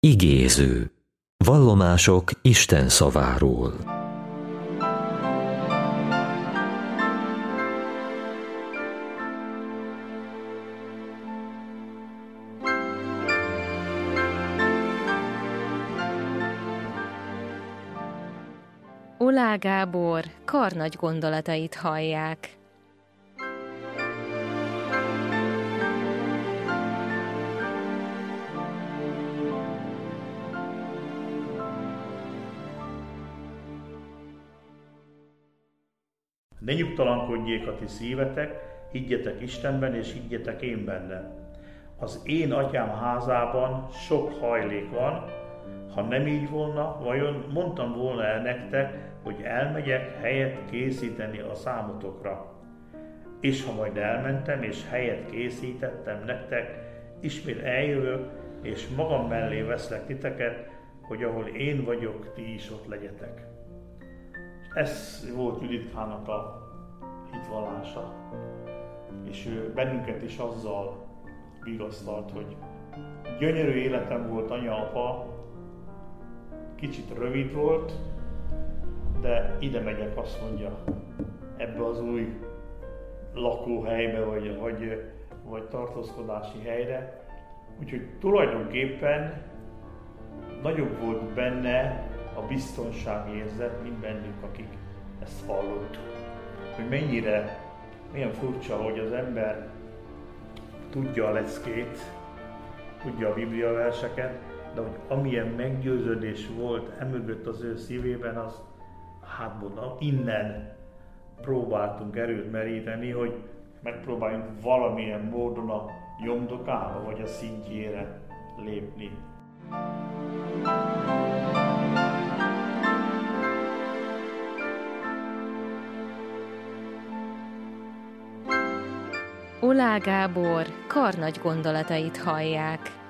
Igéző. Vallomások Isten szaváról. Oláh Gábor karnagy gondolatait hallják. Ne nyugtalankodjék a ti szívetek, higgyetek Istenben és higgyetek én benne. Az én atyám házában sok hajlék van, ha nem így volna, vajon mondtam volna el nektek, hogy elmegyek helyet készíteni a számotokra. És ha majd elmentem és helyet készítettem nektek, ismét eljövök, és magam mellé veszlek titeket, hogy ahol én vagyok, ti is ott legyetek. Ez volt Juditkának a hitvallása, és ő bennünket is azzal vigasztalt, hogy gyönyörű életem volt anya-apa, kicsit rövid volt, de ide megyek, azt mondja, ebbe az új lakóhelybe, vagy tartózkodási helyre. Úgyhogy tulajdonképpen nagyobb volt benne a biztonságérzet, mint bennünk, akik ezt hallottuk. Hogy milyen furcsa, hogy az ember tudja a leckét, tudja a Biblia verseket, de hogy amilyen meggyőződés volt emögött az ő szívében, az innen próbáltunk erőt meríteni, hogy megpróbáljunk valamilyen módon a nyomdokába vagy a szintjére lépni. Oláh Gábor karnagy gondolatait hallják.